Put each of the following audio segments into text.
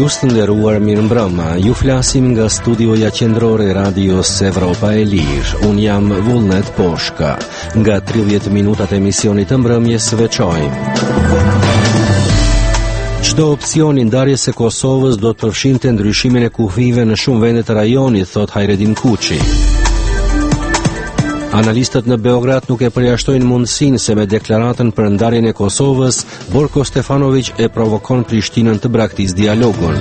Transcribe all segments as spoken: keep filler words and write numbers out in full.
Gjusë të nderuar, mirëmbrëma. Ju flasim nga studioja qendrore e radios Evropa e Lirë. Unë jam Vullnet Poshka. Nga tridhjetë minutat emisionit të mbrëmjes veçojmë. Çdo opsion i ndarjes së Kosovës do të përfshinte ndryshimin e kufive në shumë vende të rajonit, thot Hajredin Kuçi. Analistët në Beograd nuk e përjashtojnë mundësinë se me deklaratën për ndarjen e Kosovës, Borko Stefanović e provokon Prishtinën të braktisë dialogun.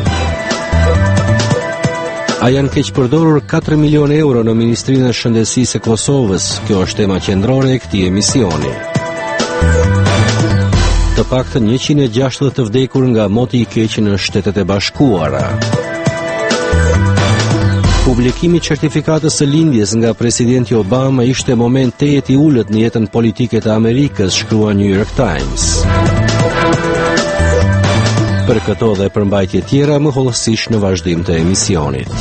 A janë keq përdorur katër milionë euro në Ministrinë e Shëndetësisë së Kosovës? Kjo është tema qendrore e këtij emisioni. Të paktën njëqind e gjashtëdhjetë të vdekur nga moti i keq në Shtetet e Bashkuara. Publikimi i certifikatës së lindjes nga presidenti Obama ishte moment tejet i ulët në jetën politike të Amerikës, shkrua New York Times. Për këto dhe përmbajtje tjera më hollësisht në vazhdim të emisionit.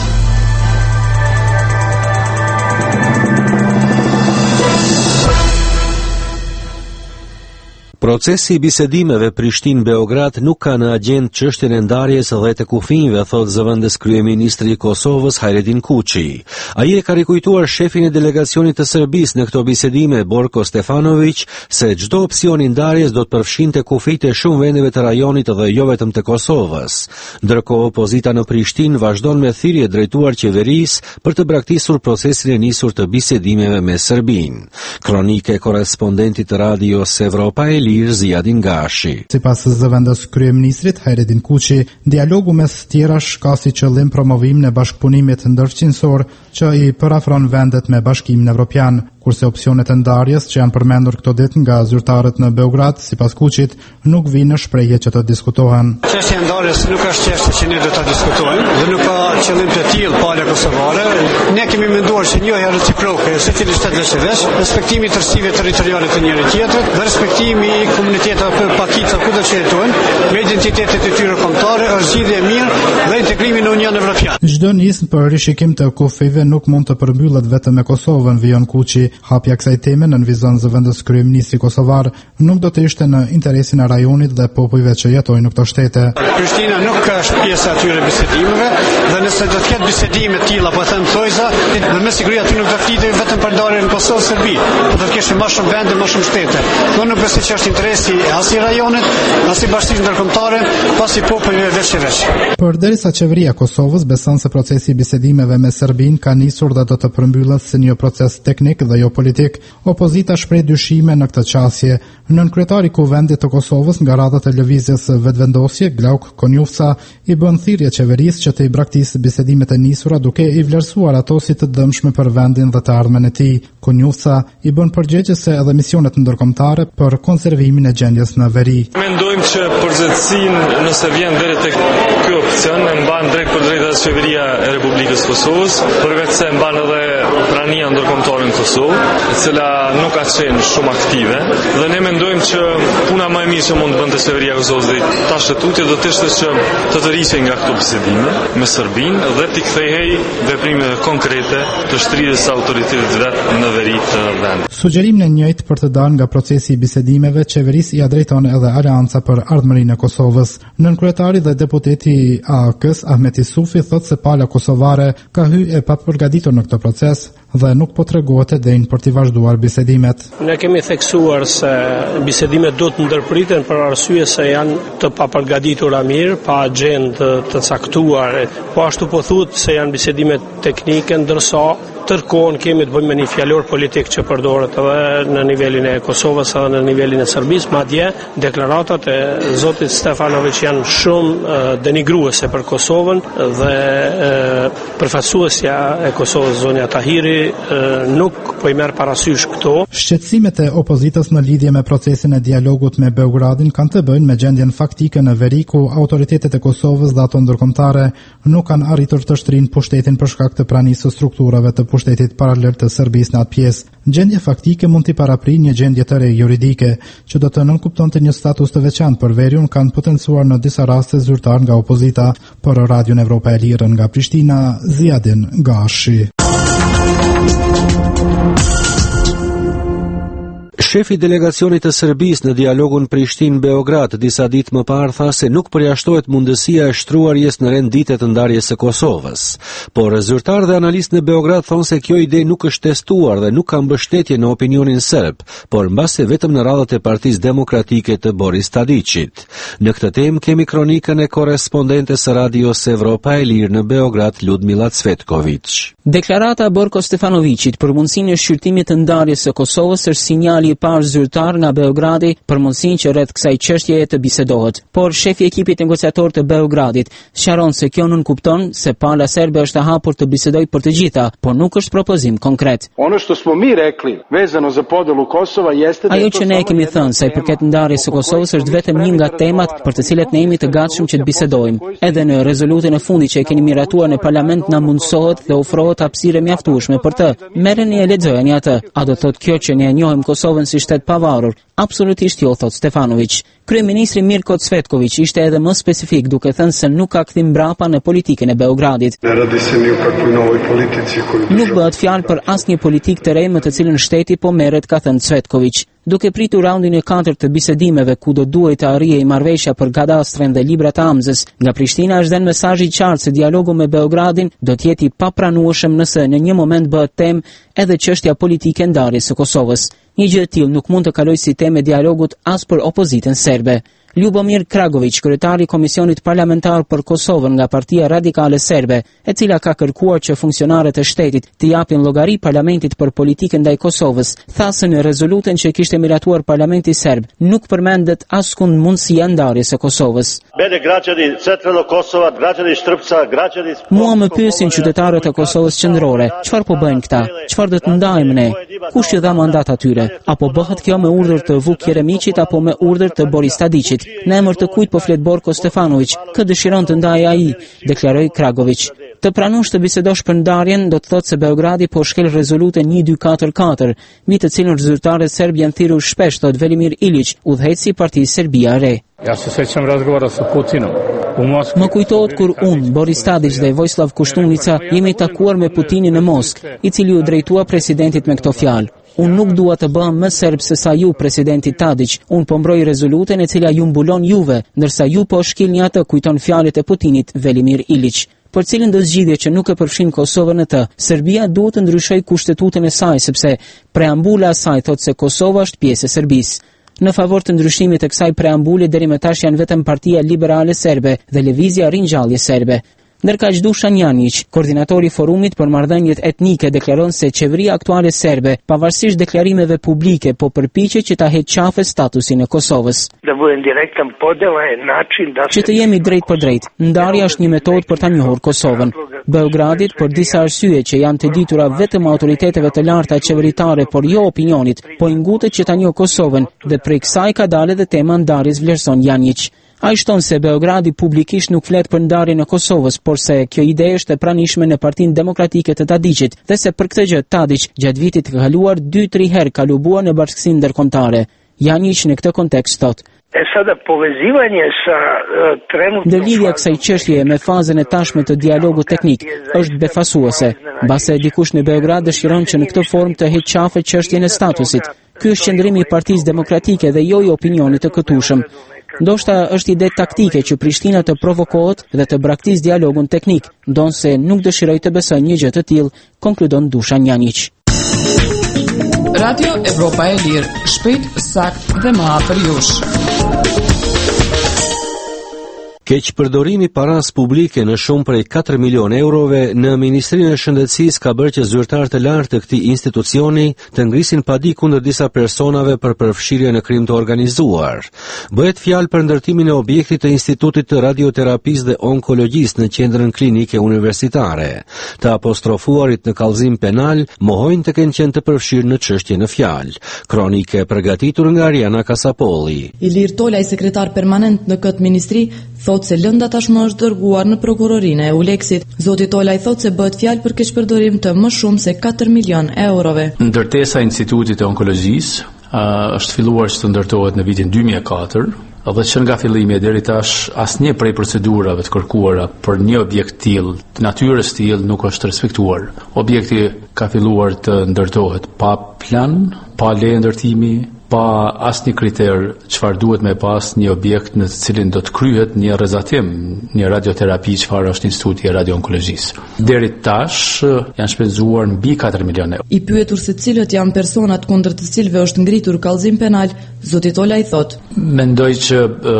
Procesi i bisedimeve Prishtinë-Beograd nuk ka në agjendë çështjen e ndarjes dhe të kufive, thot zëvendës kryeministri i Kosovës Hajredin Kuçi. Ai e ka rikujtuar shefin e delegacionit të Serbisë në këto bisedime, Borko Stefanović, se çdo opsion i ndarjes do të përfshinte kufit e shumë vendeve të rajonit dhe jo vetëm të Kosovës. Ndërkohë, opozita në Prishtinë vazhdon me thirrje drejtuar qeverisë për të braktisur procesin e nisur të bisedimeve me Serbinë. Kronike e korrespondentit të radios Evropa e Ziadin Gashi. Sipas zëvendës kryeministrit Hajredin Kuçi, dialogu mes tjerash ka si qëllim promovimin e bashkëpunimit ndërfqinësor që i përafron vendet me Bashkimin Evropian, kurse opsionet e ndarjes që janë përmendur këto ditë nga zyrtarët në Beograd, sipas Kuçit, nuk vinë në shprehje që të diskutohen. Çështja e ndarjes nuk është çështje që ne do ta diskutojmë, dhe nuk ka qëllim të tillë pala kosovare. Ne kemi menduar se njohja reciproke, secili shtet veç, respektimi i tërësive territoriale të njëri tjetrit dhe respektimi i komuniteteve apo pakica kudo që jetojnë, me identitetet e tyre kombëtare, është zgjidhje e mirë dhe integrimi në Union Evropian. Çdo nismë për rishikim të kufive nuk mund të përmbyllet vetëm me Kosovën, vijon Kuçi. Hapja kësaj teme në nënvizon zëvendës kryeministri kosovar nuk do të ishte në interesin e rajonit dhe popujve që jetojnë në këto shtete. Prishtina nuk është pjesë e atyre bisedimeve dhe nëse do të ketë bisedime të tilla, po them thojza, dhe me siguri aty nuk do të flitet vetëm për ndarjen në Kosovë Serbi, por do të kishte më shumë vende, më shumë shtete. Kjo nuk besoj që është interesi as i rajonit, as i bashkisë ndërkombëtare, pas i popujve veç e veç. Përderisa qeveria e Kosovës beson se procesi i bisedimeve me Serbinë ka nisur dhe do të përmbyllet si një proces teknik dhe jo politik, opozita shpreh dyshime në këtë qasje. Nënkryetari i Kuvendit të Kosovës nga radhët e lëvizjes vetvendosje, Glauk Konjufca, i bën thirrje qeverisë që të i braktisë bisedimet e nisura duke i vlerësuar ato si të dëmshme për vendin dhe të ardhmen e tij. Konjufca i bën përgjegjëse edhe misionet ndërkombëtare për konservimin e gjendjes në veri. Mendojmë që përgjithësinë, nëse vjen deri tek ky opsion, e mban drejt për drejt edhe qeveria e Republikës Kosovës, përveç se mban edhe prania ndërkombëtare në Kosovë, e cila nuk ka qenë shumë aktive, dhe ne mendojmë që puna më e mirë që mund të bënte qeveria e Kosovës dhe ta shëtutje do të ishte që të tërhiqej nga këto bisedime me Serbinë dhe të kthehej veprime konkrete të shtrirjes së autoritetit vet në veri të vendit. Sugjerimin e njëjtë për të dalë nga procesi i bisedimeve, qeverisë ia drejton edhe Aleanca për Ardhmërinë e Kosovës. Nënkryetari dhe deputeti i A A K-s Ahmet Isufi thotë se pala kosovare ka hyrë e papërgatitur në këtë proces dhe nuk po tregohet e denjë për të vazhduar bisedimet. Ne kemi theksuar se bisedimet do të ndërpriten për arsye se janë të papërgatitura mirë, pa agjendë të caktuar, po ashtu po thuhet se janë bisedime teknike, ndërsa tërkohën kemi të bëjmë me një fjalor politik që përdoret edhe në nivelin e Kosovës edhe në nivelin e Serbisë, madje deklaratat e zotit Stefanović janë shumë denigruese për Kosovën dhe përfaqësuesja e Kosovës zonja Tahiri nuk po i merr parasysh këto. Shqetësimet e opozitës në lidhje me procesin e dialogut me Beogradin kanë të bëjnë me gjendjen faktike në veri ku autoritetet e Kosovës dhe ato ndërkombëtare nuk kanë arritur të shtrinë pushtetin për shkak të pranisë së strukturave të pushtetit paralel të Serbisë në atë pjesë. Gjendje faktike mund t'i paraprijë një gjendje të re juridike, që do të nënkuptonte një status të veçantë për veriun, kanë potencuar në disa raste zyrtar nga opozita. Për Radion Evropa e Lirë nga Prishtina, Ziadin Gashi. Shefi i delegacionit të Serbisë në dialogun Prishtinë-Beograd disa ditë më parë tha se nuk përjashtohet mundësia e shtruarjes në rendite të ndarjes së Kosovës. Por zyrtarë dhe analistë në Beograd thonë se kjo ide nuk është testuar dhe nuk ka mbështetje në opinionin serb, por mbase vetëm në radhët e Partisë Demokratike të Boris Tadićit. Në këtë temë kemi kronikën e korrespondentes së Radios Evropa e Lirë në Beograd, Ludmila Cvetković. Deklarata e Borko Stefanovićit për mundësinë e shqyrtimit të ndarjes së Kosovës është sinjali i parë zyrtar nga Beogradi për mundësinë që rreth kësaj çështjeje të bisedohet. Por shefi i ekipit negociator të Beogradit sqaron se kjo nuk kupton se pala serbe është e hapur të bisedojë për të gjitha, por nuk është propozim konkret. Ono što smo mi rekli vezano za podelu Kosova jeste da Ajo që ne kemi thënë sa i përket ndarjes së Kosovës është vetëm një nga temat për të cilat ne jemi të gatshëm që të bisedojmë. Edhe në rezolutin e fundit që e keni miratuar në parlament na mundsohet dhe ofrohet hapësirë mjaftueshme për të. Merreni e lexojeni atë. A do thotë kjo që ne e njohim Kosovën si shtet pavarur? Absolutisht jo, thot Stefanović. Kryeministri Mirko Cvetković ishte edhe më specifik duke thënë se nuk ka kthim mbrapa në politikën e Beogradit. Nuk bëhet fjalë për asnjë politikë të re me të cilën shteti po merret, ka thënë Cvetković. Duke pritur raundin e katërt të bisedimeve ku do duhej të arrijej marrëveshja për kadastrin dhe librat e amzës, nga Prishtina është dhënë mesazh i qartë se dialogu me Beogradin do të jetë i papranueshëm nëse në një moment bëhet temë edhe çështja politike e ndarjes së Kosovës. Një gjë e tillë nuk mund të kalojë si temë e dialogut as për opozitën serbe. Ljubomir Kragović, kryetari i Komisionit Parlamentar për Kosovën nga Partia Radikale Serbe, e cila ka kërkuar që funksionarët e shtetit të japin llogari parlamentit për politikën ndaj Kosovës, tha se në rezolutën që kishte miratuar parlamenti serb nuk përmendet askund mundësia e ndarjes së Kosovës. Mua më pyesin qytetarët e Kosovës qendrore, çfarë po bëjnë këta? Çfarë do të ndajmë ne? Kush i dha mandat atyre? Apo bëhet kjo me urdhër të Vuk Jeremiçit apo me urdhër të Boris Tadićit? Në emër të kujt po flet Borko Stefanović, kë dëshiron të ndajë ai, deklaroi Kragović. Të pranosh të bisedosh për ndarjen do të thotë se Beogradi po shkel rezolutën një dy katër katër, mbi të cilën zyrtarët serb janë thirrur shpesh, thot Velimir Ilić, udhëheqësi i Partisë Serbia e Re. Ja se sećam razgovora sa Putinom. Më kujtohet kur unë, Boris Tadić dhe Vojislav Koštunica jemi takuar me Putinin në Moskë, i cili u drejtua presidentit me këto fjalë. Unë nuk dua të bëhem më serb se sa ju, presidenti Tadić. Unë po mbroj rezolutën e cila ju mbulon juve, ndërsa ju po shkilni atë, kujton fjalët e Putinit Velimir Ilić. Për cilën do zgjidhje që nuk e përfshin Kosovën në të, Serbia duhet të ndryshojë kushtetutën e saj sepse preambula e saj thotë se Kosova është pjesë e Serbisë. Në favor të ndryshimit të kësaj preambule deri më tash janë vetëm Partia Liberale Serbe dhe Lëvizja Ringjallje Serbe. Ndërkaq Dušan Janjić, koordinatori i forumit për marrëdhëniet etnike, deklaron se qeveria aktuale serbe, pavarësisht deklarimeve publike, po përpiqet që ta heqë qafe statusin e Kosovës. Që të jemi drejt për drejt, ndarja është një metodë për ta njohur Kosovën. Beogradit, për disa arsye që janë të ditura vetëm autoriteteve të larta qeveritare, por jo opinionit, po i ngutet që ta njohë Kosovën dhe prej kësaj ka dalë edhe tema ndarjes, vlerëson Janjić. A i shton se Beogradi publikisht nuk flet për ndarjen e Kosovës, por se kjo ide është e pranishme në Partinë Demokratike të Tadićit dhe se për këtë gjë Tadić gjatë vitit të kaluar dy tri herë ka lubua në bashkësinë ndërkombëtare. Janjić në këtë kontekst thotë: Ndërlidhja kësaj çështjeje me fazën e tashme të dialogut teknik është befasuese, mbase dikush në Beograd dëshiron që në këtë formë të heqë qafe çështjen e statusit. Ky është qëndrimi i Partisë Demokratike dhe jo i opinionit të këtushëm. Ndoshta është ide taktike që Prishtina të provokohet dhe të braktisë dialogun teknik, ndonse nuk dëshiroj të besoj një gjë të tillë, konkludon Dušan Janjić. Radio Evropa e Lirë, shpejt, sakt dhe më afër jush. Keq përdorimi paras publike në shumë prej katër milion eurove në Ministrinë e Shëndetësisë ka bërë që zyrtarë të lartë të këtij institucioni të ngrisin padi kundër disa personave për përfshirje në krim të organizuar. Bëhet fjalë për ndërtimin e objektit të Institutit të Radioterapisë dhe Onkologjisë në qendrën klinike universitare. Të apostrofuarit në kallëzim penal mohojnë të kenë qenë të përfshirë në çështje në fjalë. Kronike përgatitur nga Ariana Kasapolli. Ilir Tolaj, sekretar permanent në këtë ministri, thot se lënda tashmë është dërguar në prokurorinë e Uleksit. Zoti Tolaj thot se bëhet fjalë për keqpërdorim të më shumë se katër milion eurove. Ndërtesa e Institutit të Onkologjisë uh, është filluar që të ndërtohet në vitin dy mijë e katër Dhe që nga fillimi deri tash asnjë prej procedurave të kërkuara për një objekt tillë, të natyrës tillë nuk është respektuar. Objekti ka filluar të ndërtohet pa plan, pa leje ndërtimi, pa asnjë kriter çfarë duhet me pas një objekt në të cilin do të kryhet një rrezatim, një radioterapi çfarë është Instituti i Radionkologjisë. Deri tash janë shpenzuar mbi katër milionë euro. I pyetur se cilët janë personat kundër të cilëve është ngritur kallëzim penal, zoti Tola i thotë: Mendoj që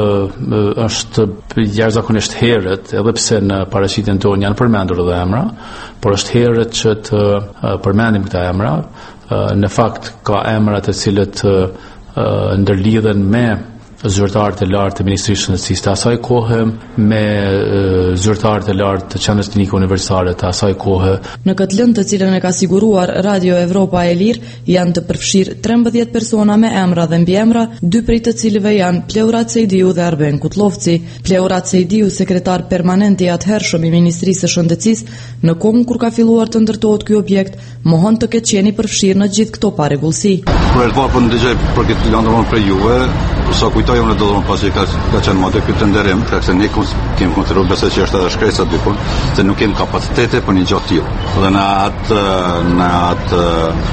uh, është jashtëzakonisht herët, edhe pse në paraqitjen tonë janë përmendur edhe emra, por është herët që të uh, përmendim këta emra. Uh, në fakt ka emra të cilët uh, uh, ndërlidhen me zyrtarët e lartë të Ministrisë së Shëndetësisë të asaj kohe, me uh, zyrtarët e lartë të Qendrës Klinike Universitare të asaj kohe. Në këtë lëndë të cilën e ka siguruar Radio Evropa e Lirë, janë të përfshirë trembëdhjetë persona me emra dhe mbiemra, dy prej të cilëve janë Pleurat Sejdiu dhe Arben Kutlovci. Pleurat Sejdiu, sekretar permanent i atëhershëm i Ministrisë së Shëndetësisë, në kohën kur ka filluar të ndërtohet ky objekt, mohon të ketë qenë i përfshirë në gjithë këto parregullsi. Për e parë po ndëgjoj për këtë lëndë për juve, sa kujtoj unë do të pasi ka ka qenë më tek tenderim, se ne kemi kontrolluar besoj që është edhe shkresa diku, se nuk kemi kapacitete për një gjë të tillë. Dhe në atë në atë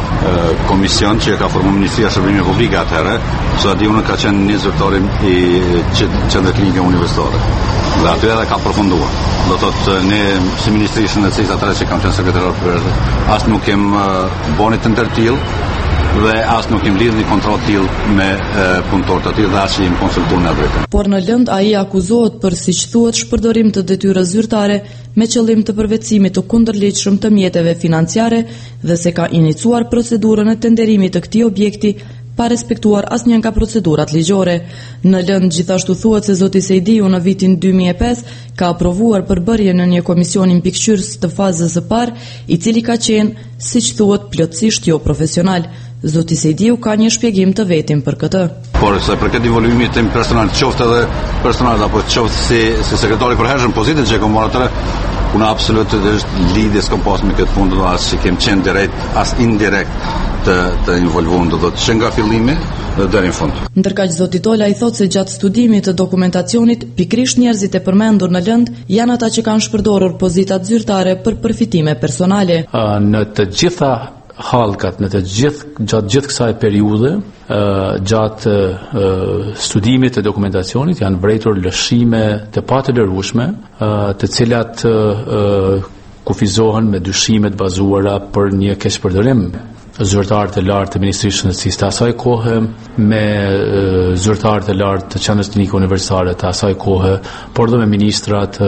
komision që ka formuar Ministria e Shërbimit Publik atëherë, sa di unë ka qenë një zyrtar i Qendrës Klinike Universitare. Dhe aty edhe ka përfunduar. Do thotë ne si Ministri i Shëndetësisë atëherë që kam qenë sekretar për as nuk kem bënë të ndër tillë dhe as nuk im lidh një kontroll tillë me punëtorët të tillë dhe as që im konsultuar në drejtë. Por në lëndë ai akuzohet për, siç thuhet, shpërdorim të detyrës zyrtare me qëllim të përvetësimit të kundërligjshëm të mjeteve financiare dhe se ka iniciuar procedurën e tenderimit të këtij objekti pa respektuar asnjë nga procedurat ligjore. Në lëndë gjithashtu thuhet se zoti Sejdiu në vitin dy mijë e pesë ka aprovuar përbërjen në një komision mbikëqyrës të fazës së parë, i cili ka qenë, siç thuhet, plotësisht jo profesional. Zoti Sejdiu ka një shpjegim të vetin për këtë. Por se për këtë involvimit tim personal, qoftë edhe personal apo qoftë si si sekretari i përhershëm pozitiv që kam marrë atë, unë absolutisht është lidhje s'kam pas me këtë punë, as që kem qenë direkt as indirekt të të involvuar, do të thotë që nga fillimi deri në fund. Ndërkaq zoti Tola i thotë se gjatë studimit të dokumentacionit, pikërisht njerëzit e përmendur në lëndë janë ata që kanë shpërdorur pozitat zyrtare për përfitime personale. Uh, në të gjitha hallkat, në të gjithë gjatë gjithë kësaj periudhe, gjatë studimit të dokumentacionit janë vërejtur lëshime të patëlërueshme, të cilat kufizohen me dyshime të bazuara për një keqpërdorim. Zyrtarët e lartë të Ministrisë së Shëndetësisë të asaj kohe, me zyrtarët e lartë të Qendrës Klinike Universitare të asaj kohe, por dhe me ministrat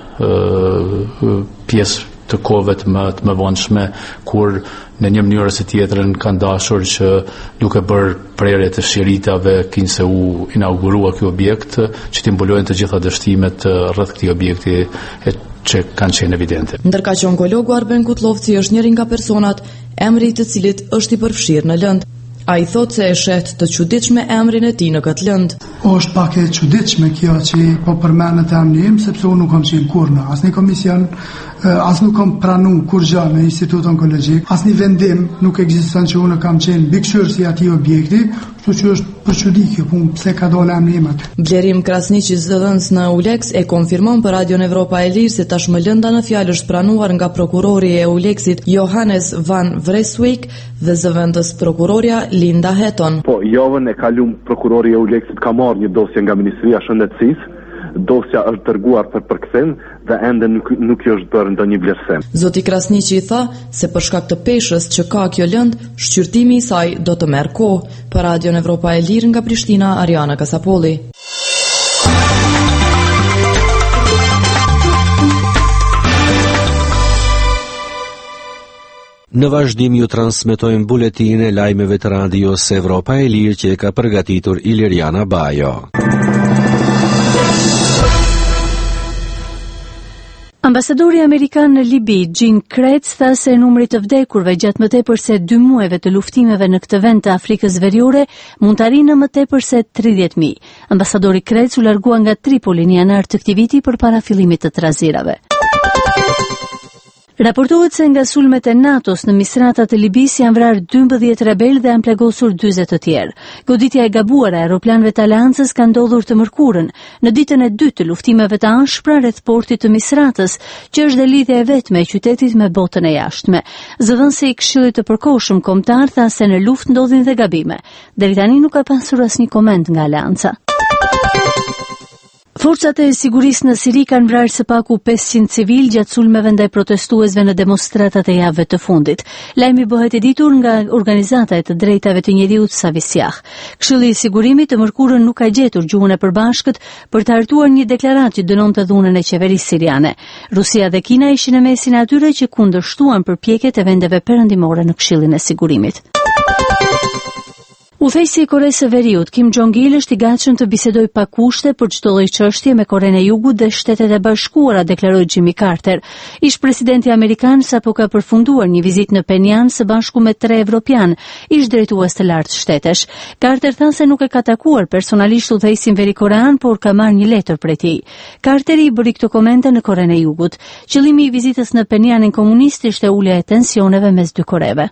pjesë të kohëve të më të mëvonshme, kur në një mënyrë ose tjetrën kanë dashur që duke bërë prerje të shiritave kinse u inaugurua ky objekt, që të mbulojnë të gjitha dështimet rreth këtij objekti e që kanë qenë evidente. Ndërkaq onkologu Arben Kutlovci është njëri nga personat emri i të cilit është i përfshirë në lëndë. Ai thotë se e shet të çuditshme emrin e tij në këtë lëndë. Është pak e çuditshme kjo që po përmendet emri im, sepse unë nuk kam qenë kurrë në asnjë komision, as nuk kam pranuar kur gjë në Institut Onkologjik, asnjë vendim nuk ekziston që unë kam qenë mbikëqyrës i atij objekti, kështu që është për çudi kjo punë, pse ka dalë emri im aty. Blerim Krasniqi, zëdhënës në Ulex, e konfirmon për Radio Evropa e Lirë se tashmë lënda në fjalë është pranuar nga prokurori e Ulexit Johannes van Vreeswijk dhe zëvendës prokuroria Linda Heton. Po, javën e kaluar prokurori e Ulexit ka marrë një dosje nga Ministria e Shëndetësisë. Dosja është dërguar për përkthim dhe ende nuk, nuk i është bërë ndonjë vlerësim. Zoti Krasniqi tha se për shkak të peshës që ka kjo lëndë, shqyrtimi i saj do të merr kohë. Për Radio Evropa e Lirë nga Prishtina, Ariana Kasapolli. Në vazhdim ju transmetojmë buletin e lajmeve të radios Evropa e Lirë që e ka përgatitur Iliriana Bajo. Ambasadori Amerikan në Libi, Jean Kretz, tha se numri të vdekurve gjatë më tepër se dy muajve të luftimeve në këtë vend të Afrikës Veriore mund të arrijë në më tepër se tridhjetë mijë. Ambasadori Kretz u largua nga Tripoli në janar të këtij viti përpara fillimit të trazirave. Raportohet se nga sulmet e NATO-s në Misratat e Libis janë vrarë dymbëdhjetë rebel dhe janë plagosur dyzet të tjerë. Goditja e gabuar e aeroplanëve të aleancës ka ndodhur të mërkurën, në ditën e dytë të luftimeve të anshpra rreth portit të Misratës, që është dhe lidhja e vetme e qytetit me botën e jashtme. Zëdhënësi i Këshillit të Përkohshëm Kombëtar tha se në luftë ndodhin dhe gabime. Deri tani nuk ka pasur asnjë koment nga aleanca. Forcat e sigurisë në Siri kanë vrarë së paku pesëqind civil gjatë sulmeve ndaj protestuesve në demonstratat e javëve të fundit. Lajmi bëhet i ditur nga organizata e të drejtave të njeriut Savisjah. Këshilli i Sigurimit të mërkurën nuk ka gjetur gjuhën e përbashkët për të hartuar një deklaratë që dënonte dhunën e qeverisë siriane. Rusia dhe Kina ishin në mesin e atyre që kundërshtuan përpjekjet e vendeve perëndimore në Këshillin e Sigurimit. Udhëheqësi i Koresë së Veriut, Kim Jong-il, është i gatshëm të bisedojë pa kushte për çdo lloj çështje me Korenë e Jugut dhe Shtetet e Bashkuara, deklaroi Jimmy Carter. Ish presidenti amerikan sapo ka përfunduar një vizitë në Penjan së bashku me tre evropian, ish drejtues të lartë shtetesh. Carter tha se nuk e ka takuar personalisht udhëheqësin verikorean, por ka marrë një letër prej tij. Carteri i bëri këto komente në Korenë e Jugut. Qëllimi i vizitës në Penjanin komunist ishte ulja e tensioneve mes dy Koreve.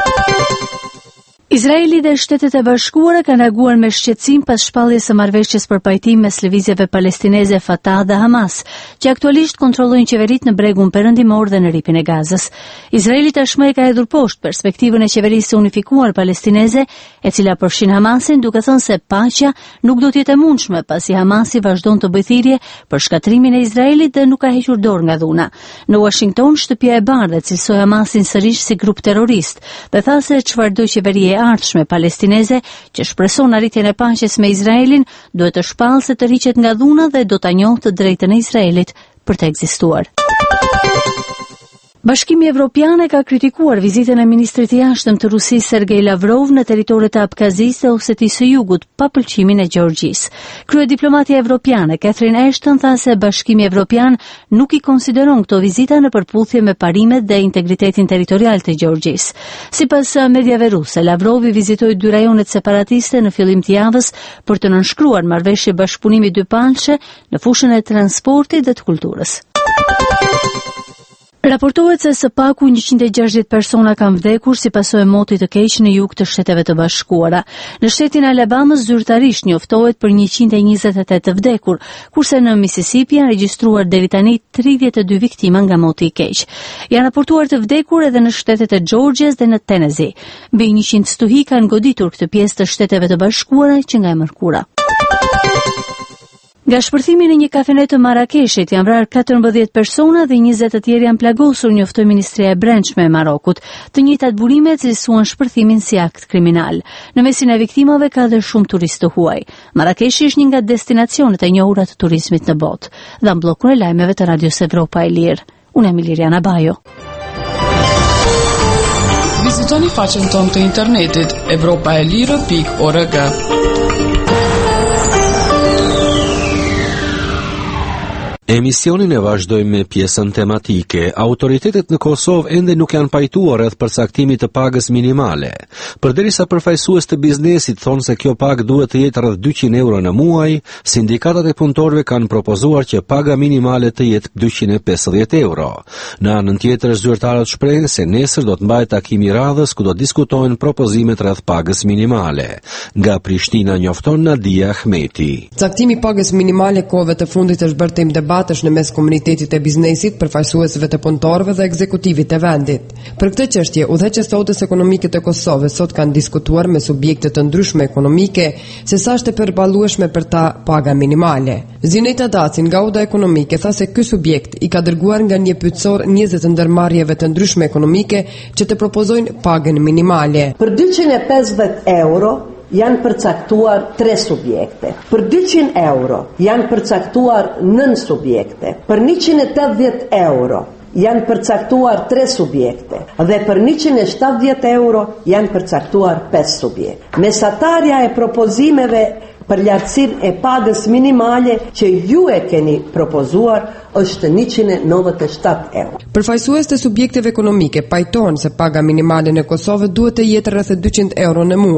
Izraeli dhe Shtetet e Bashkuara kanë reaguar me shqetësim pas shpalljes së marrëveshjes për pajtim mes lëvizjeve palestineze Fatah dhe Hamas, që aktualisht kontrollojnë qeveritë në bregun perëndimor dhe në ripin e Gazës. Izraeli tashmë e ka hedhur poshtë perspektivën e qeverisë së unifikuar palestineze, e cila përfshin Hamasin, duke thënë se paqja nuk do të jetë e mundshme pasi Hamasi vazhdon të bëjë thirrje për shkatrimin e Izraelit dhe nuk ka hequr dorë nga dhuna. Në Washington, Shtëpia e Bardhë cilsoi Hamasin sërish si grup terrorist dhe tha se çfarëdo qeveri e ardhshme palestineze që shpreson arritjen e paqes me Izraelin duhet të shpallë se të rriqet nga dhuna dhe do ta njohë të drejtën e Izraelit për të ekzistuar. Bashkimi Evropian e ka kritikuar vizitën e ministrit të jashtëm të Rusisë Sergej Lavrov në territoret e Abkazisë dhe Osetisë së Jugut pa pëlqimin e Gjeorgjisë. Kryediplomatja evropiane Catherine Ashton tha se Bashkimi Evropian nuk i konsideron këto vizita në përputhje me parimet dhe integritetin territorial të Gjeorgjisë. Sipas mediave ruse, Lavrov i vizitoi dy rajonet separatiste në fillim të javës për të nënshkruar marrëveshje bashkëpunimi dypalëshe në fushën e transportit dhe të kulturës. Raportohet se së paku njëqind e gjashtëdhjetë persona kanë vdekur si pasojë e motit të keq në jug të Shteteve të Bashkuara. Në shtetin e Alabamës zyrtarisht njoftohet për njëqind e njëzet e tetë të vdekur, kurse në Mississippi janë regjistruar deri tani tridhjetë e dy viktima nga moti i keq. Janë raportuar të vdekur edhe në shtetet e Georgias dhe në Tennessee. Mbi njëqind stuhi kanë goditur këtë pjesë të Shteteve të Bashkuara që nga e mërkura. Nga shpërthimi në një kafenet të Marrakeshit janë vrarë katërmbëdhjetë persona dhe njëzet të tjerë janë plagosur, njoftoi Ministria e Brendshme e Marokut. Të njëjtat burime cilësuan shpërthimin si akt kriminal. Në mesin e viktimave ka dhe shumë turistë të huaj. Marrakeshi është një nga destinacionet e njohura të turizmit në botë. Dhe në bllokun e lajmeve të Radios Evropa e Lirë. Unë jam Liriana Bajo. Vizitoni faqen tonë të internetit evropaelire pikë org. Emisionin e vazhdojmë me pjesën tematike. Autoritetet në Kosovë ende nuk janë pajtuar rreth përcaktimit të pagës minimale. Përderisa përfaqësues të biznesit thonë se kjo pagë duhet të jetë rreth dyqind euro në muaj, sindikatat e punëtorëve kanë propozuar që paga minimale të jetë dyqind e pesëdhjetë euro. Në anën tjetër, zyrtarët shprehin se nesër do të mbahet takimi i radhës ku do diskutohen propozimet rreth pagës minimale. Nga Prishtina njofton Nadia Ahmeti. Caktimi i pagës minimale kohëve të fundit është bërë temë në mes komunitetit e biznesit, përfaqësuesve të punëtorëve dhe ekzekutivit të vendit. Për këtë çështje, udhëheqës së Odës Ekonomike të Kosovës sot kanë diskutuar me subjekte të ndryshme ekonomike se sa është e përballueshme për ta paga minimale. Zineta Daci nga Oda Ekonomike tha se ky subjekt i ka dërguar nga një pyetësor njëzet ndërmarrjeve të ndryshme ekonomike që të propozojnë pagën minimale. Për dyqind e pesëdhjetë euro janë përcaktuar tre subjekte. Për dyqind euro janë përcaktuar nën subjekte. Për njëqind e tetëdhjetë euro janë përcaktuar tre subjekte. Dhe për njëqind e shtatëdhjetë euro janë përcaktuar pesë subjekte. Mesatarja e propozimeve për lartësinë e pagës minimale që ju e keni propozuar është njëqind e novëdhjetë e shtatë euro. Përfaqësues të subjekteve ekonomike pajtohen se paga minimale në Kosovë duhet të jetë rreth dyqind euro në muaj.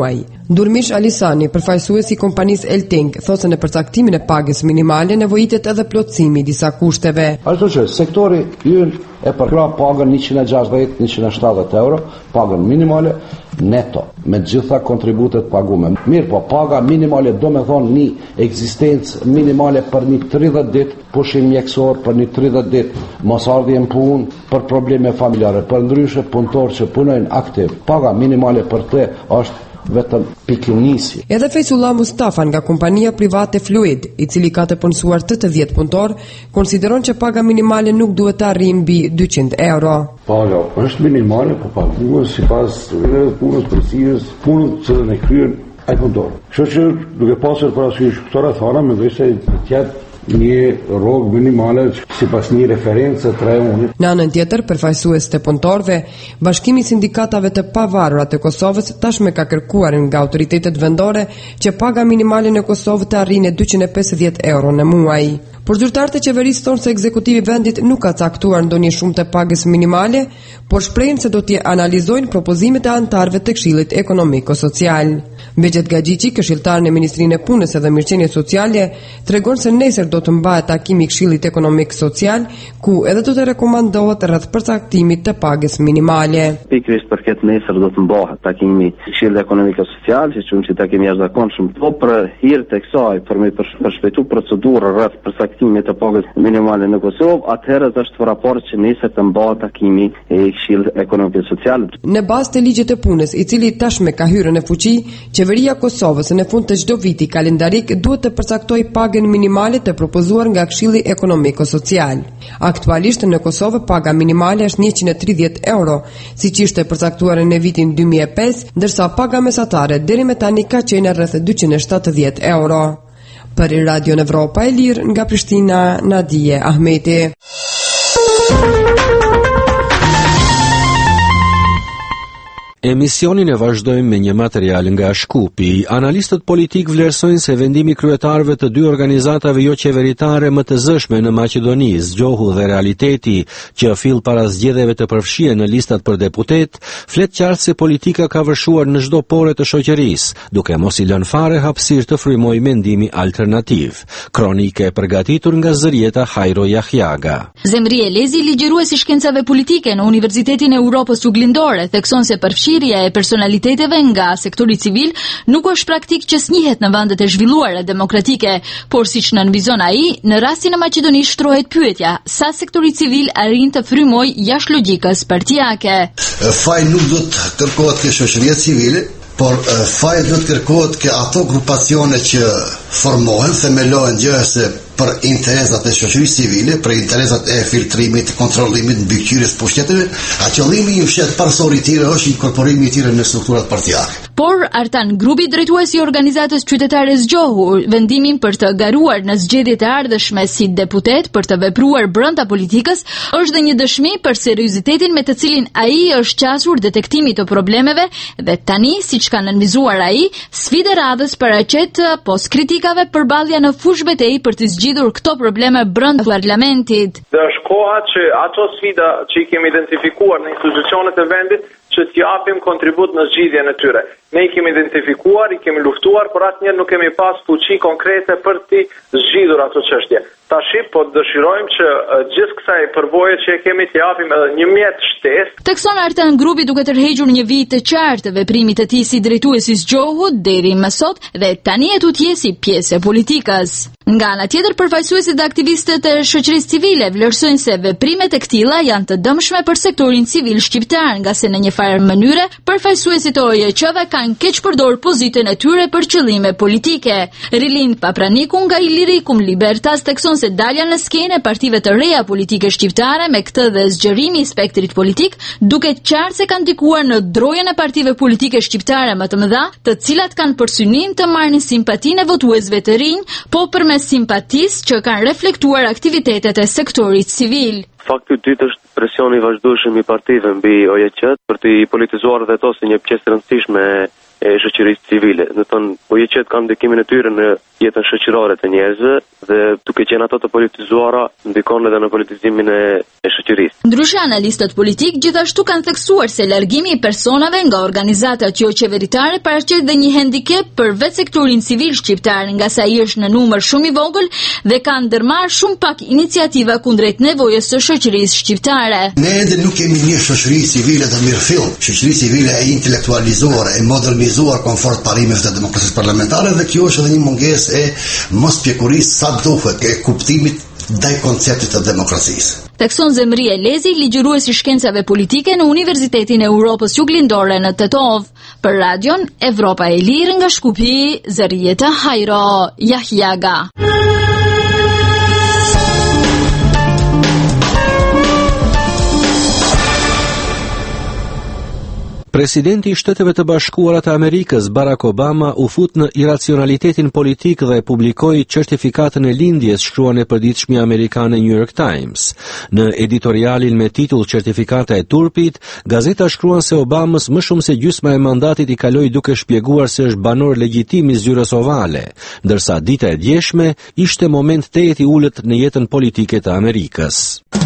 Durmish Alisani, përfaqësuesi i kompanisë Elting, thotë se në përcaktimin e pagës minimale nevojitet edhe plotësimi i disa kushteve. Ashtu që sektori ynë e përkra pagën njëqind e gjashtëdhjetë njëqind e shtatëdhjetë euro, pagën minimale neto, me gjitha kontributet pagume. Mirë, po paga minimale do me thonë një eksistencë minimale për një tridhjetë ditë, pushim mjekësor për një tridhjetë ditë, mosardhje në punë, për probleme familjare, për ndryshe punëtorë që punojnë aktiv. Paga minimale për te është vetëm pikënisje. Edhe Fejsullah Mustafa nga kompania private Fluid, i cili ka të punësuar tetëdhjetë punëtor, konsideron që paga minimale nuk duhet të arrijë mbi dyqind euro. Paga është minimale, po paguhet sipas punës përgjithshme, punën që ne kryen ai punëtor. Kështu që duke pasur parasysh këto rrethana, mendoj se tjetë një rrogë minimale sipas një referencë tre unit. Në anën tjetër, përfaqësues të punëtorëve, Bashkimi i Sindikatave të Pavarura të Kosovës tashmë ka kërkuar nga autoritetet vendore që paga minimale në Kosovë të arrijë në dyqind e pesëdhjetë euro në muaj. Por zyrtarët e qeverisë thonë se ekzekutivi i vendit nuk ka caktuar ndonjë shumë të pagës minimale, por shprehin se do t'i analizojnë propozimet e anëtarëve të Këshillit Ekonomiko-Social. Mbeqet Gaxhiçi, këshilltar në Ministrinë e Punës dhe Mirëqenies Sociale, tregon se nesër do të mbahet takimi i Këshillit Ekonomik-Social, ku edhe do të rekomandohet rreth përcaktimit të pagës minimale. Pikërisht për këtë nesër do të mbahet takimi i Këshillit Ekonomik-Social, që quhet takim i jashtëzakonshëm, po për hir të kësaj, për me përshpejtu procedurën rreth përcaktimit të pagës minimale në Kosovë, atëherë është raport që nesër të mbahet takimi i Këshillit Ekonomik-Social. Në bazë të ligjit të punës, i cili tashmë ka hyrë në fuqi, Qeveria e Kosovës në fund të çdo viti kalendarik duhet të përcaktojë pagën minimale të propozuar nga Këshilli Ekonomiko-Social. Aktualisht në Kosovë paga minimale është njëqind e tridhjetë euro, siç ishte përcaktuar në vitin dy mijë e pesë, ndërsa paga mesatare deri më tani ka qenë rreth dyqind e shtatëdhjetë euro. Për Radio Evropa e Lirë nga Prishtina, Nadije Ahmeti. Emisionin e vazhdojmë me një material nga Shkupi. Analistët politik vlerësojnë se vendimi kryetarëve të dy organizatave jo qeveritare më të zëshme në Maqedoni, Zgjohu dhe Realiteti, që fill para zgjedhjeve të përfshihen në listat për deputet, flet qartë se politika ka vërshuar në çdo pore të shoqërisë, duke mos i lënë fare hapësirë të frymojë mendimi alternativ. Kronike e përgatitur nga Zërieta Hajro Jahjaga. Zemri Elezi, ligjërues i shkencave politike në Universitetin e Europës Juglindore, thekson se përfshirja e personaliteteve nga sektori civil nuk është praktik që snihet në vendet e zhvilluara demokratike, por siç nënvizon ai, në rastin e Maqedonisë shtrohet pyetja, sa sektori civil arrin të frymojë jashtë logjikës partijake. Faji nuk do të kërkohet ke shoqëria civile, por faji do të kërkohet ke ato grupacione që formohen, themelohen gjëse për interesat e shoqërisë civile, për interesat e filtrimit, kontrollimit, mbikëqyrjes pushteteve, a qëllimi i fshet parsori i tyre është inkorporimi i tyre në strukturat partijake. Por Artan Grubi, drejtuesi i organizatës qytetare Zgjohu, vendimin për të garuar në zgjedhjet e ardhshme si deputet për të vepruar brenda politikës, është dhe një dëshmi për seriozitetin me të cilin ai është qasur detektimi të problemeve dhe tani, siç ka nënvizuar ai, sfidë radhës paraqet pas kritikave përballja në fushë betejë për të zgjidhur këto probleme brenda parlamentit. Dhe është koha që ato sfida që i kemi identifikuar në institucionet e vendit që t'i japim kontribut në zgjidhjen e tyre. Ne i kemi identifikuar, i kemi luftuar, por asnjëherë nuk kemi pas fuqi konkrete për t'i zgjidhur ato çështje. Tashi po dëshirojmë që uh, gjithë kësaj përvoje që e kemi t'i japim edhe një mjet shtesë. Tekson Artan Grubi duke tërhequr një vit të qartë të veprimit të tij si drejtuesi i Zgjohut deri më sot dhe tani e tutje si pjesë e politikës. Nga ana tjetër, përfaqësuesit dhe aktivistët e shoqërisë civile vlerësojnë se veprimet e këtilla janë të dëmshme për sektorin civil shqiptar, nga se në një farë mënyre përfaqësuesit e O J Q-ve kanë keq përdor pozitën e tyre për qëllime politike. Rilind Papraniku nga Ilirikum Libertas tekson se dalja në skenë e partive të reja politike shqiptare me këtë dhe zgjerimi i spektrit politik duket qartë se kanë ndikuar në drojen e partive politike shqiptare më të mëdha, të cilat kanë për synim të marrin simpatinë e votuesve të rinj, po përmes simpatisë që kanë reflektuar aktivitetet e sektorit civil. Fakti i dytë është presioni i vazhdueshëm i partive mbi O J Q për të politizuar dhe to si një pjesë e rëndësishme e shoqërisë civile. Do të thonë, po i qet kanë ndikimin e tyre në jetën shoqërore të njerëzve dhe duke qenë ato të politizuara ndikon edhe në politizimin e, e shoqërisë. Ndryshe, analistët politik gjithashtu kanë theksuar se largimi i personave nga organizatat jo qeveritare paraqet dhe një hendikep për vetë sektorin civil shqiptar, nga sa i është në numër shumë i vogël dhe kanë ndërmarrë shumë pak iniciativa kundrejt nevojës së shoqërisë shqiptare. Ne ende nuk kemi një shoqëri civile të mirëfill, shoqëri civile e intelektualizuar, e modernizuar konfort parimeve të demokracisë parlamentare, dhe kjo është edhe një mungesë e mospjekurisë sa duhet e kuptimit ndaj konceptit të demokracisë. Thekson Zemri Elezi, ligjërues i shkencave politike në Universitetin e Europës Juglindore në Tetov. Për radion Evropa e Lirë nga Shkupi, Zërieta Hajro, Jahjaga. Presidenti i Shteteve të Bashkuara të Amerikës, Barack Obama, u fut në iracionalitetin politik dhe publikoi certifikatën e lindjes, shkruan e përditshmja amerikane New York Times. Në editorialin me titull Certifikata e turpit, gazeta shkruan se Obamës më shumë se gjysma e mandatit i kaloi duke shpjeguar se është banor legjitim i zyrës ovale, ndërsa dita e djeshme ishte moment tejet i ulët në jetën politike të Amerikës.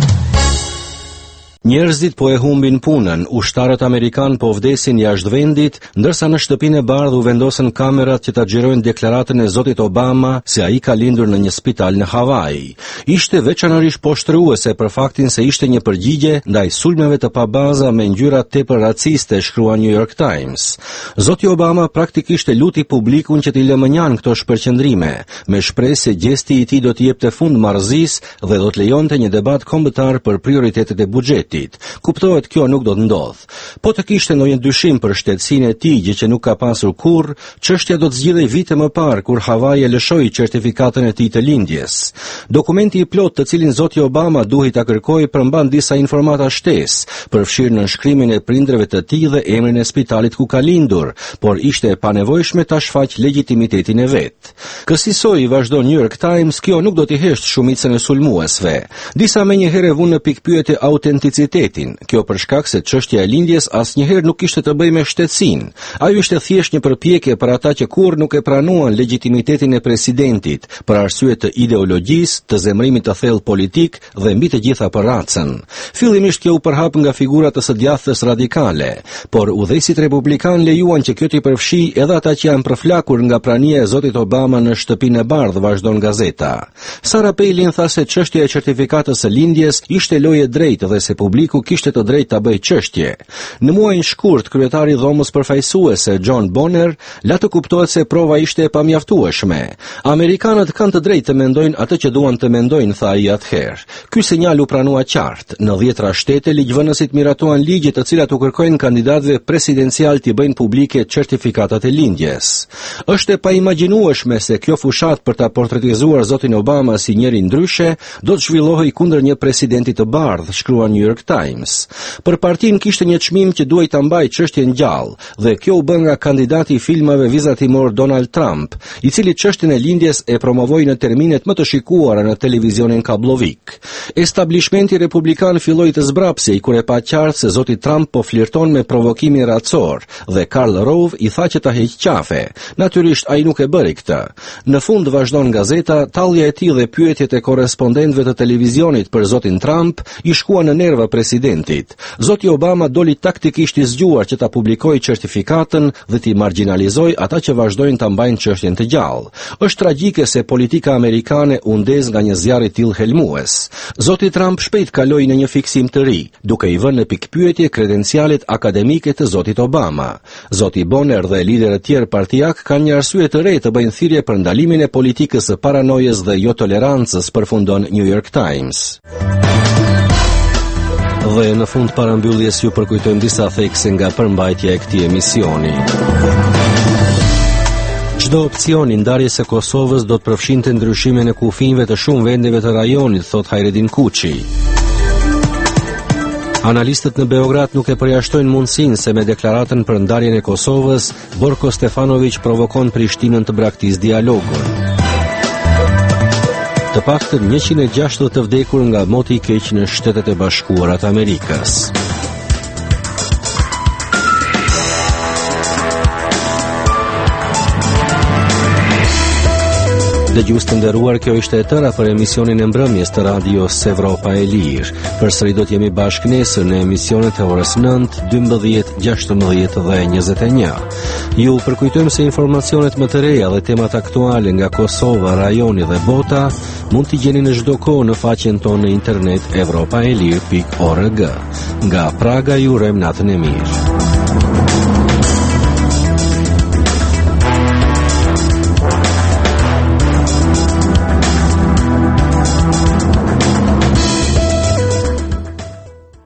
Njerëzit po e humbin punën, ushtarët amerikan po vdesin jashtë vendit, ndërsa në shtëpinë e bardhë u vendosën kamerat që ta xhirojnë deklaratën e zotit Obama se ai ka lindur në një spital në Hawaii. Ishte veçanërisht poshtruese për faktin se ishte një përgjigje ndaj sulmeve të pabaza me ngjyra tepër raciste, shkrua New York Times. Zoti Obama praktikisht e luti publikun që t'i lëmënjan këto shpërqendrime, me shpresë se gjesti i tij do t'i jepte fund marrëzisë dhe do të lejonte një debat kombëtar për prioritetet e buxhetit. Kuptohet kjo nuk do të ndodh. Po të kishte ndonjë dyshim për shtetësinë e tij, gjë që nuk ka pasur kurrë, çështja do të zgjidhej vite më parë kur Hawaii e lëshoi certifikatën e tij të lindjes. Dokumenti i plot të cilin zoti Obama duhej ta kërkojë përmban disa informata shtesë, përfshirë nënshkrimin e prindërve të tij dhe emrin e spitalit ku ka lindur, por ishte e panevojshme ta shfaq legjitimitetin e vet. Kësaj vazhdon New York Times, kjo nuk do t'i hesht shumicën e sulmuesve. Disa menjëherë vunë në pikpyetje autenticitetin. Kjo për shkak se çështja e lindjes asnjëherë nuk kishte të bëjë me shtetësinë. Ajo ishte thjesht një përpjekje për ata që kurrë nuk e pranuan legjitimitetin e presidentit, për arsye të ideologjisë, të zemrimit të thellë politik dhe mbi të gjitha për racën. Fillimisht kjo u përhap nga figura të së djathtës radikale, por udhëheqësit republikan lejuan që kjo t'i përfshi edhe ata që janë përflakur nga prania e zotit Obama në shtëpinë e bardhë, vazhdon gazeta. Sarah Palin tha se çështja e certifikatës së lindjes ishte lojë e drejtë dhe se publiku kishte të drejtë ta bëjë çështje. Në muajin shkurt, kryetari i dhomës përfaqësuese John Bonner la të kuptohet se prova ishte e pamjaftueshme. Amerikanët kanë të drejtë të mendojnë atë që duan të mendojnë, tha ai atëherë. Ky sinjal u pranua qartë. Në dhjetra shtete ligjvënësit miratuan ligje të cilat u kërkojnë kandidatëve presidencial t'i bëjnë publike certifikatat e lindjes. Është e paimagjinueshme se kjo fushat për ta portretizuar zotin Obama si njëri ndryshe do të zhvillohej kundër një presidenti të bardhë, shkrua New York Times. Për partinë kishte një çmim që duhej ta mbajë çështjen gjallë, dhe kjo u bë nga kandidati i filmave vizatimor Donald Trump, i cili çështjen e lindjes e promovoi në terminet më të shikuara në televizionin kablovik. Establishmenti republikan filloi të zbrapsej kur e pa qartë se zoti Trump po flirton me provokimin racor dhe Karl Rove i tha që ta heq qafe. Natyrisht ai nuk e bëri këtë. Në fund, vazhdon gazeta, tallja e tij dhe pyetjet e korrespondentëve të televizionit për zotin Trump i shkuan në nerva presidentit. Zoti Obama doli taktikisht i zgjuar që ta publikojë certifikatën dhe t'i marginalizoi ata që vazhdojnë ta mbajnë çështjen të gjallë. Është tragjike se politika amerikane u ndez nga një zjarr i tillë helmues. Zoti Trump shpejt kaloi në një fiksim të ri, duke i vënë në pikpyetje kredencialet akademike të zotit Obama. Zoti Bonner dhe liderët tjerë partijak kanë një arsye të re të bëjnë thirrje për ndalimin e politikës së paranojës dhe jo tolerancës, përfundon New York Times. Dhe në fund parambylljes ju përkujtojmë disa thekse nga përmbajtja e këtij emisioni. Çdo opcion i ndarjes së Kosovës do të përfshinte ndryshimin e kufive të shumë vendeve të rajonit, thot Hajredin Kuçi. Analistët në Beograd nuk e përjashtojnë mundësinë se me deklaratën për ndarjen e Kosovës, Borko Stefanović provokon Prishtinën të braktisë dialogun. Të paktën njëqind e gjashtëdhjetë të vdekur nga moti i keq në Shtetet e Bashkuara të Amerikës. Dëgjues të nderuar, kjo ishte e tëra për emisionin e mbrëmjes të radios Evropa e Lirë. Përsëri do të jemi bashkë nesër në emisionet e orës nëntë, dymbëdhjetë, gjashtëmbëdhjetë dhe njëzet e një. Ju përkujtojmë se informacionet më të reja dhe temat aktuale nga Kosova, rajoni dhe bota mund t'i gjeni në çdo kohë në faqen tonë në internet evropaelir pikë org. Nga Praga ju urojmë natën e mirë.